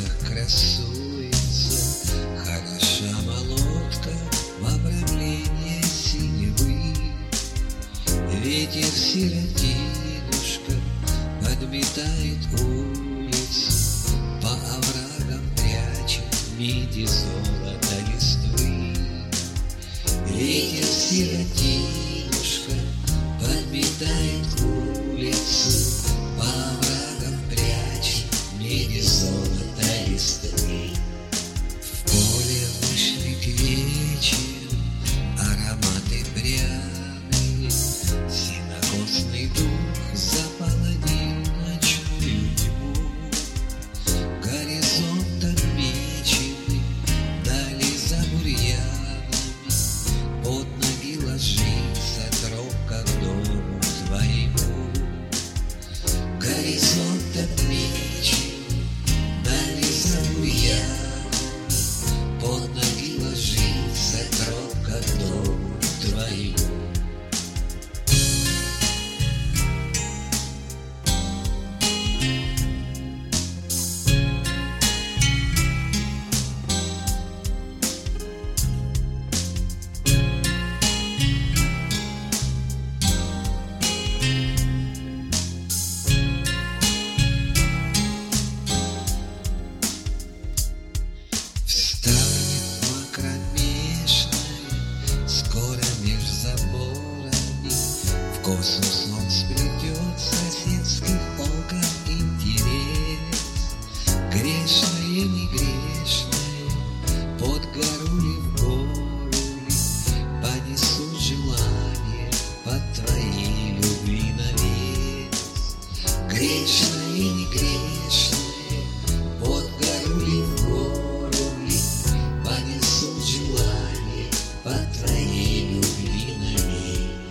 волнах красуется, хороша молодка в обрамлении синевы. Ветер сиротинушка подметает улицу, по оврагам прячет нити золота листвы. Ветер сиротинушка подметает улицу, по оврагам прячет нити золота листвы. В поле вышли к вечеру ароматы пряные, сенокосный дух заполонил ночную тьму. Горизонт отмеченный дали за бурьянами, под ноги ложится тропка к дому твоему. Горизонт отмеченный дали за бурьянами, под ноги ложится тропка к дому твоему. В космос он сплетет соседских окон интерес. Грешное, не грешное, под гору ли в гору ли, понесу желание под твоей любви навес. Грешное, не грешное, под гору ли в гору ли, понесу желание под твоей любви навес.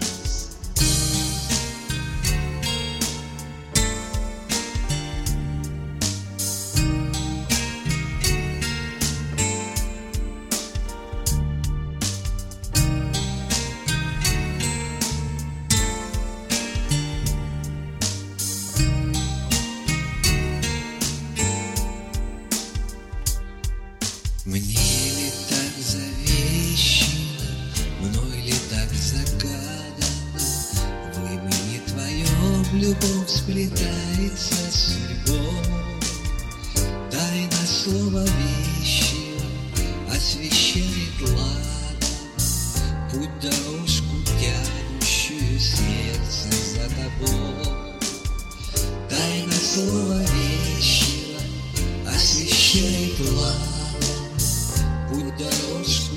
Мне ли так завещено, мной ли так загадано, в имени твоем любовь сплетается с судьбой. Тайна слова вещего освещает ладом путь, дорожку, тянущую сердце за тобой. Тайна слова вещего освещает ладом путь, дорожку,